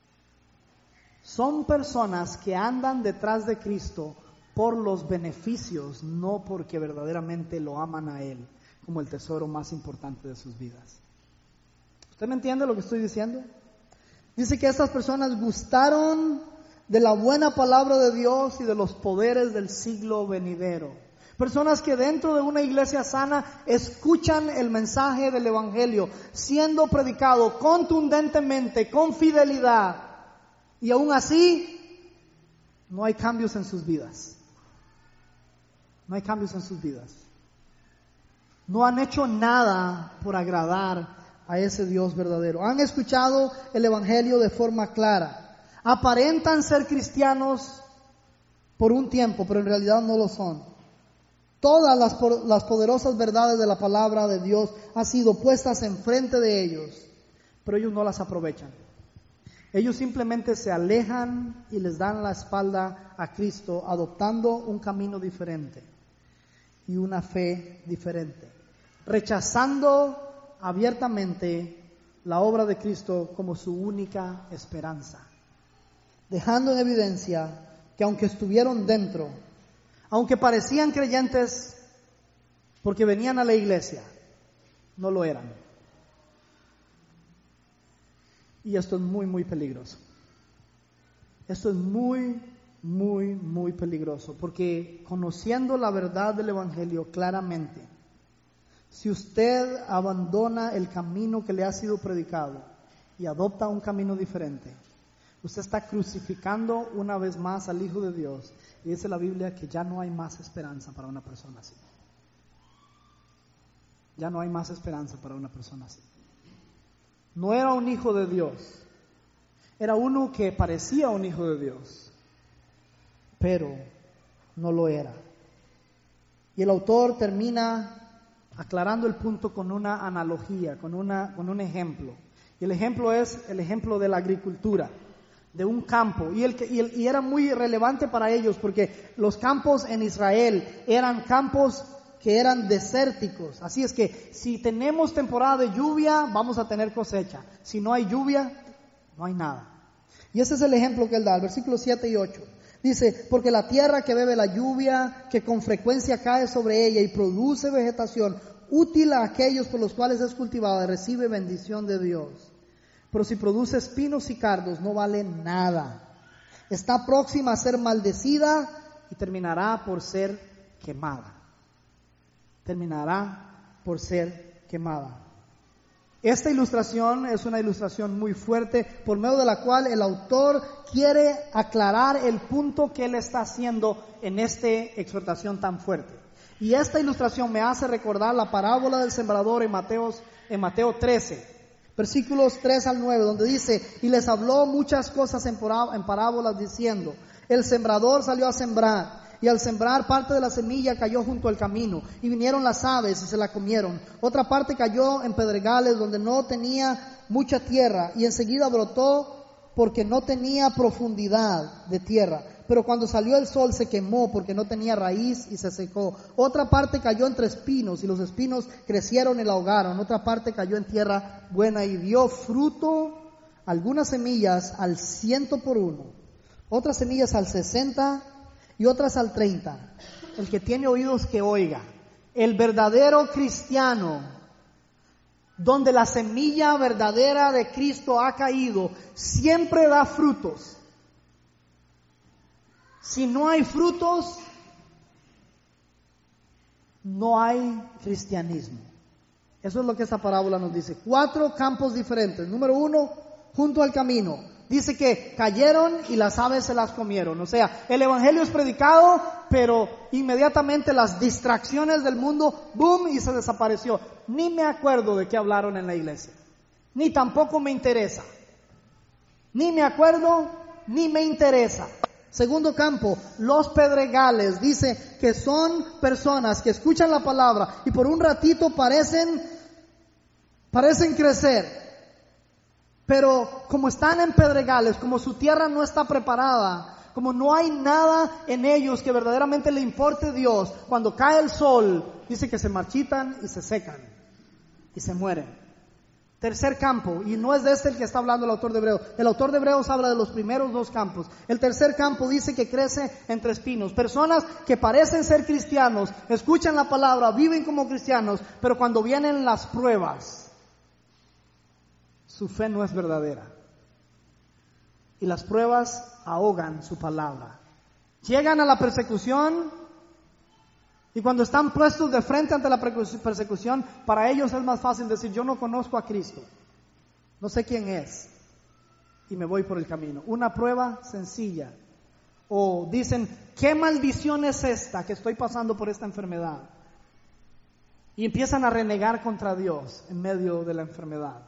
Son personas que andan detrás de Cristo por los beneficios, no porque verdaderamente lo aman a Él como el tesoro más importante de sus vidas. ¿Usted me entiende lo que estoy diciendo? Dice que estas personas gustaron de la buena palabra de Dios y de los poderes del siglo venidero. Personas que dentro de una iglesia sana escuchan el mensaje del Evangelio siendo predicado contundentemente, con fidelidad. Y aún así, no hay cambios en sus vidas. No hay cambios en sus vidas. No han hecho nada por agradar a ese Dios verdadero. Han escuchado el Evangelio de forma clara. Aparentan ser cristianos por un tiempo, pero en realidad no lo son. Todas las poderosas verdades de la palabra de Dios han sido puestas enfrente de ellos, pero ellos no las aprovechan. Ellos simplemente se alejan y les dan la espalda a Cristo, adoptando un camino diferente y una fe diferente, rechazando abiertamente la obra de Cristo como su única esperanza, dejando en evidencia que aunque estuvieron dentro, aunque parecían creyentes porque venían a la iglesia, no lo eran. Y esto es muy, muy peligroso. Esto es muy, muy, muy peligroso, porque conociendo la verdad del Evangelio claramente, si usted abandona el camino que le ha sido predicado y adopta un camino diferente, usted está crucificando una vez más al Hijo de Dios. Y dice la Biblia que ya no hay más esperanza para una persona así. Ya no hay más esperanza para una persona así. No era un hijo de Dios. Era uno que parecía un hijo de Dios, pero no lo era. Y el autor termina aclarando el punto con una analogía, con un ejemplo. Y el ejemplo es el ejemplo de la agricultura, de un campo, y era muy relevante para ellos porque los campos en Israel eran campos que eran desérticos. Así es que si tenemos temporada de lluvia, vamos a tener cosecha. Si no hay lluvia, no hay nada. Y ese es el ejemplo que él da, el versículo 7 y 8. Dice, porque la tierra que bebe la lluvia, que con frecuencia cae sobre ella y produce vegetación útil a aquellos por los cuales es cultivada, recibe bendición de Dios. Pero si produce espinos y cardos, no vale nada. Está próxima a ser maldecida y terminará por ser quemada. Terminará por ser quemada. Esta ilustración es una ilustración muy fuerte, por medio de la cual el autor quiere aclarar el punto que él está haciendo en esta exhortación tan fuerte. Y esta ilustración me hace recordar la parábola del sembrador en Mateo 13. Versículos 3 al 9, donde dice, y les habló muchas cosas en parábolas diciendo, el sembrador salió a sembrar, y al sembrar parte de la semilla cayó junto al camino, y vinieron las aves y se la comieron. Otra parte cayó en pedregales donde no tenía mucha tierra, y enseguida brotó porque no tenía profundidad de tierra. Pero cuando salió el sol se quemó porque no tenía raíz y se secó. Otra parte cayó entre espinos y los espinos crecieron y la ahogaron. Otra parte cayó en tierra buena y dio fruto, algunas semillas al 100 por uno, otras semillas al 60 y otras al 30. el que tiene oídos que oiga. El verdadero cristiano, donde la semilla verdadera de Cristo ha caído, siempre da frutos. Si no hay frutos, no hay cristianismo. Eso es lo que esta parábola nos dice. 4 campos diferentes. Número 1, junto al camino. Dice que cayeron y las aves se las comieron. O sea, el evangelio es predicado, pero inmediatamente las distracciones del mundo, boom, y se desapareció. Ni me acuerdo de qué hablaron en la iglesia. Ni tampoco me interesa. Ni me acuerdo, ni me interesa. Segundo campo, los pedregales. Dice que son personas que escuchan la palabra y por un ratito parecen crecer. Pero como están en pedregales, como su tierra no está preparada, como no hay nada en ellos que verdaderamente le importe Dios, cuando cae el sol, dice que se marchitan y se secan y se mueren. Tercer campo, y no es de este el que está hablando el autor de Hebreos. El autor de Hebreos habla de los primeros 2 campos. El tercer campo dice que crece entre espinos. Personas que parecen ser cristianos, escuchan la palabra, viven como cristianos, pero cuando vienen las pruebas, su fe no es verdadera. Y las pruebas ahogan su palabra. Llegan a la persecución y cuando están puestos de frente ante la persecución, para ellos es más fácil decir, yo no conozco a Cristo, no sé quién es, y me voy por el camino. Una prueba sencilla. O dicen, ¿qué maldición es esta que estoy pasando por esta enfermedad? Y empiezan a renegar contra Dios en medio de la enfermedad.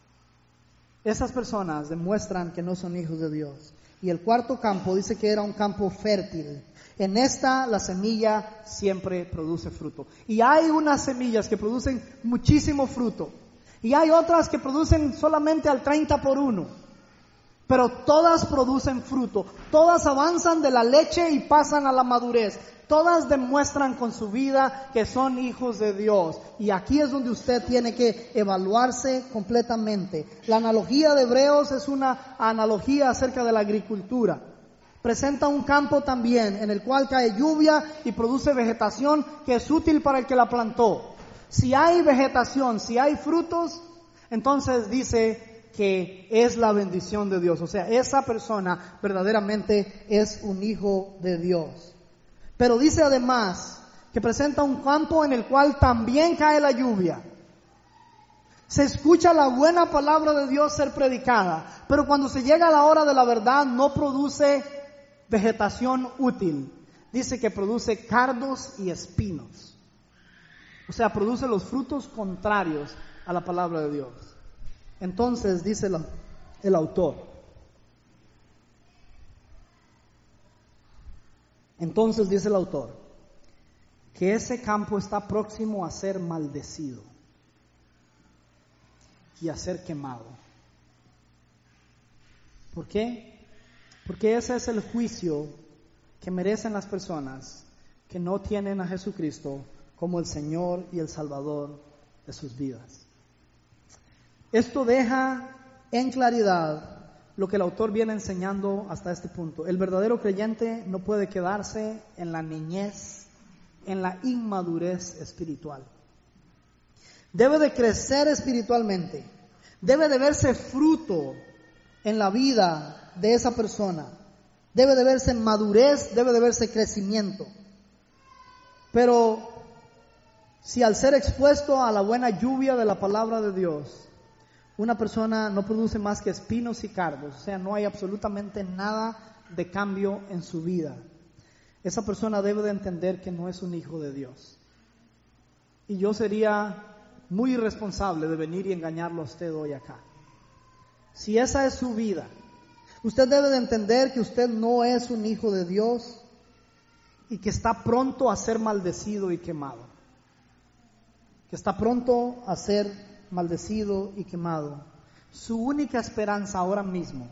Esas personas demuestran que no son hijos de Dios. Y el cuarto campo dice que era un campo fértil. En esta la semilla siempre produce fruto. Y hay unas semillas que producen muchísimo fruto. Y hay otras que producen solamente al 30 por 1. Pero todas producen fruto. Todas avanzan de la leche y pasan a la madurez. Todas demuestran con su vida que son hijos de Dios. Y aquí es donde usted tiene que evaluarse completamente. La analogía de Hebreos es una analogía acerca de la agricultura. Presenta un campo también en el cual cae lluvia y produce vegetación que es útil para el que la plantó. Si hay vegetación, si hay frutos, entonces dice que es la bendición de Dios. O sea, esa persona verdaderamente es un hijo de Dios. Pero dice además que presenta un campo en el cual también cae la lluvia. Se escucha la buena palabra de Dios ser predicada, pero cuando se llega a la hora de la verdad no produce vegetación útil. Dice que produce cardos y espinos. O sea, produce los frutos contrarios a la palabra de Dios. Entonces dice el autor. Entonces dice el autor que ese campo está próximo a ser maldecido y a ser quemado. ¿Por qué? Porque ese es el juicio que merecen las personas que no tienen a Jesucristo como el Señor y el Salvador de sus vidas. Esto deja en claridad lo que el autor viene enseñando hasta este punto. El verdadero creyente no puede quedarse en la niñez, en la inmadurez espiritual. Debe de crecer espiritualmente. Debe de verse fruto en la vida de esa persona. Debe de verse madurez, debe de verse crecimiento. Pero si al ser expuesto a la buena lluvia de la palabra de Dios, una persona no produce más que espinos y cardos, o sea, no hay absolutamente nada de cambio en su vida, esa persona debe de entender que no es un hijo de Dios. Y yo sería muy irresponsable de venir y engañarlo a usted hoy acá. Si esa es su vida, usted debe de entender que usted no es un hijo de Dios y que está pronto a ser maldecido y quemado. Que está pronto a ser maldecido y quemado. Su única esperanza ahora mismo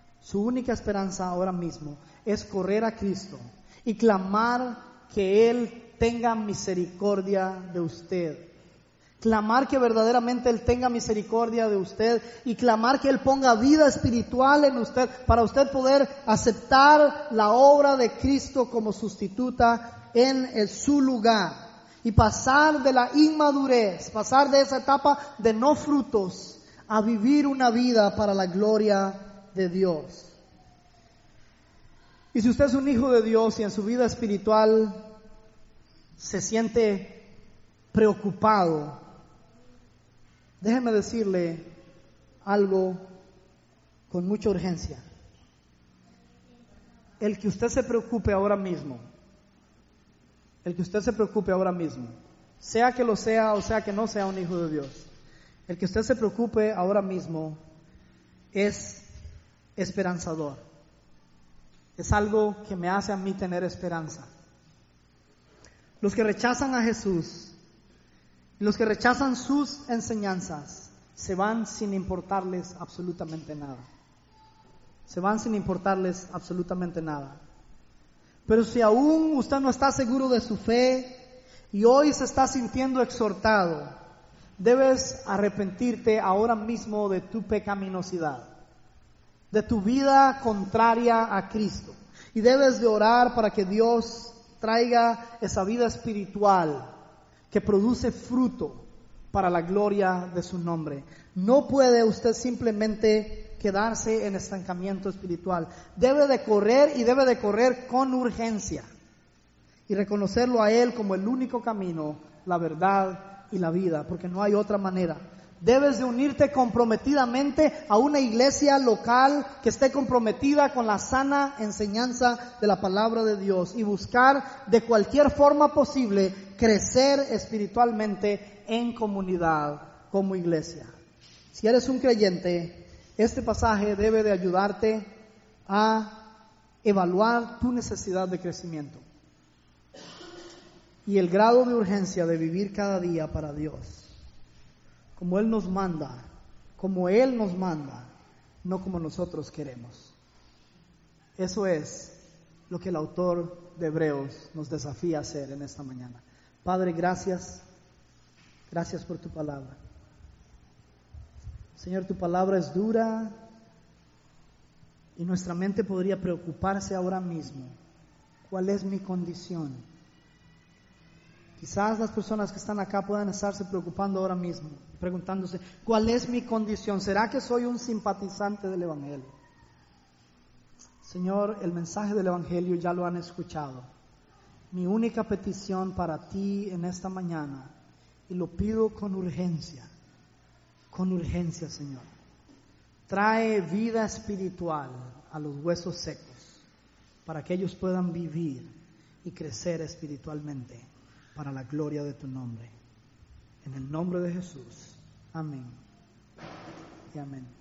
es correr a Cristo y clamar que Él tenga misericordia de usted. clamar que verdaderamente Él tenga misericordia de usted y clamar que Él ponga vida espiritual en usted para usted poder aceptar la obra de Cristo como sustituta en su lugar y pasar de la inmadurez, pasar de esa etapa de no frutos a vivir una vida para la gloria de Dios. Y si usted es un hijo de Dios y en su vida espiritual se siente preocupado, déjeme decirle algo con mucha urgencia. El que usted se preocupe ahora mismo, sea que lo sea o sea que no sea un hijo de Dios, el que usted se preocupe ahora mismo es esperanzador. Es algo que me hace a mí tener esperanza. Los que rechazan a Jesús, los que rechazan sus enseñanzas, se van sin importarles absolutamente nada. Pero si aún usted no está seguro de su fe y hoy se está sintiendo exhortado, debes arrepentirte ahora mismo de tu pecaminosidad, de tu vida contraria a Cristo. Y debes de orar para que Dios traiga esa vida espiritual que produce fruto para la gloria de su nombre. No puede usted simplemente quedarse en estancamiento espiritual. Debe de correr y debe de correr con urgencia y reconocerlo a Él como el único camino, la verdad y la vida, porque no hay otra manera. Debes de unirte comprometidamente a una iglesia local que esté comprometida con la sana enseñanza de la palabra de Dios y buscar de cualquier forma posible crecer espiritualmente en comunidad como iglesia. Si eres un creyente, este pasaje debe de ayudarte a evaluar tu necesidad de crecimiento y el grado de urgencia de vivir cada día para Dios, como Él nos manda, no como nosotros queremos. Eso es lo que el autor de Hebreos nos desafía a hacer en esta mañana. Padre, gracias por tu palabra. Señor, tu palabra es dura y nuestra mente podría preocuparse ahora mismo. ¿Cuál es mi condición? Quizás las personas que están acá puedan estarse preocupando ahora mismo, preguntándose, ¿cuál es mi condición? ¿Será que soy un simpatizante del Evangelio? Señor, el mensaje del Evangelio ya lo han escuchado. Mi única petición para ti en esta mañana, y lo pido con urgencia, Señor, trae vida espiritual a los huesos secos, para que ellos puedan vivir y crecer espiritualmente para la gloria de tu nombre. En el nombre de Jesús. Amén y amén.